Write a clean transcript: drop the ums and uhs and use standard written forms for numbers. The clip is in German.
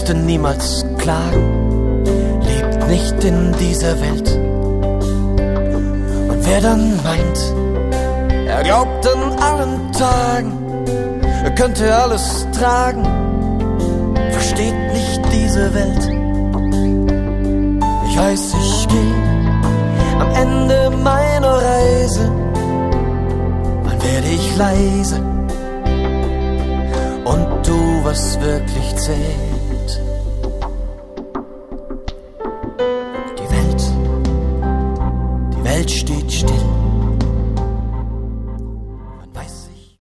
dürfte niemals klagen, lebt nicht in dieser Welt. Und wer dann meint, er glaubt an allen Tagen, er könnte alles tragen, versteht nicht diese Welt. Ich weiß, ich geh am Ende meiner Reise, wann werde ich leise und tu, was wirklich zählt.